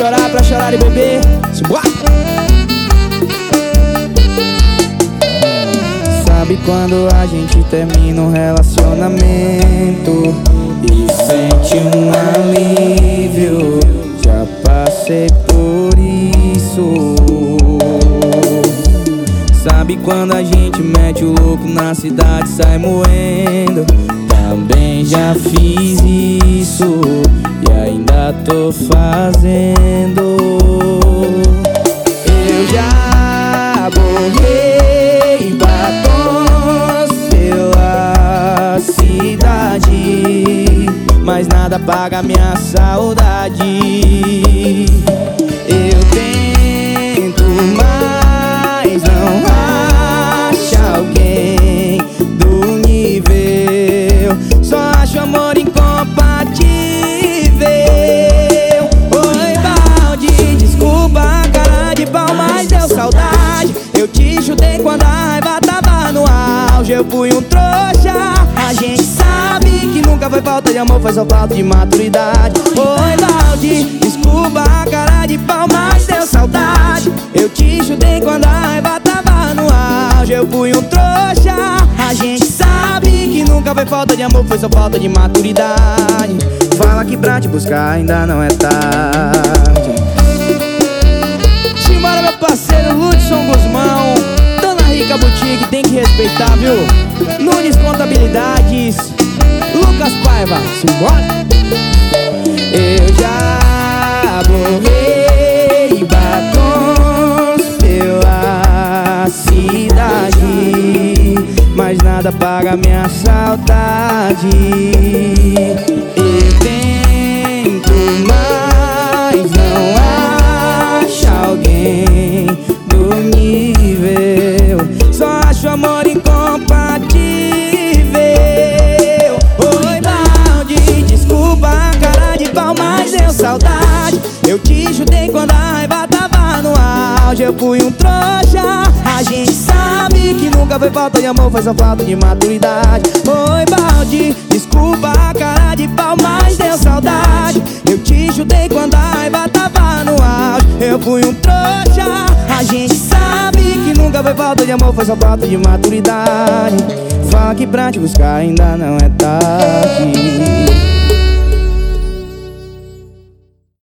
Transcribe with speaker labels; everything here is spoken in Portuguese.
Speaker 1: pra chorar e beber. Simbora! Sabe quando a gente termina um relacionamento e sente um alívio? Já passei por isso. Sabe quando a gente mete o louco na cidade e sai moendo? Também já fiz isso e ainda tô fazendo. Eu já borrei batons pela cidade, mas nada paga minha saudade. Eu tento, mas não acho alguém do nível. Só acho amor incompatível. Oi, balde, desculpa a cara de pau, mas deu saudade. Eu te chutei quando a raiva tava no auge. Eu fui um trouxa. A gente sabe que nunca foi falta de amor, foi só falta de maturidade. Oi, balde, desculpa a cara de pau, mas deu saudade. Eu te chutei quando a raiva tava no auge. Eu fui um trouxa. A gente sabe que nunca foi falta de amor, foi só falta de maturidade. Fala que pra te buscar ainda não é tarde. Simbora, meu parceiro Ludson Guzmão, Dona Rica Boutique, tem que respeitar, viu? Nunes Contabilidades, Lucas Paiva, simbora! Eu já borrei batons pela cidade, mas nada paga minha saudade. Eu tento, mas não acho alguém do nível. Só acho amor incompatível. Oi, balde, desculpa a cara de pau, mas deu saudade. Eu te chutei quando a raiva tava no auge. Eu fui um trouxa. A gente sabe que nunca foi falta de amor, foi só falta de maturidade. Oi, balde, desculpa a cara de pau, mas deu saudade. Eu te chutei quando a raiva tava no auge. Eu fui um trouxa. A gente sabe que nunca foi falta de amor, foi só falta de maturidade. Fala que pra te buscar ainda não é tarde.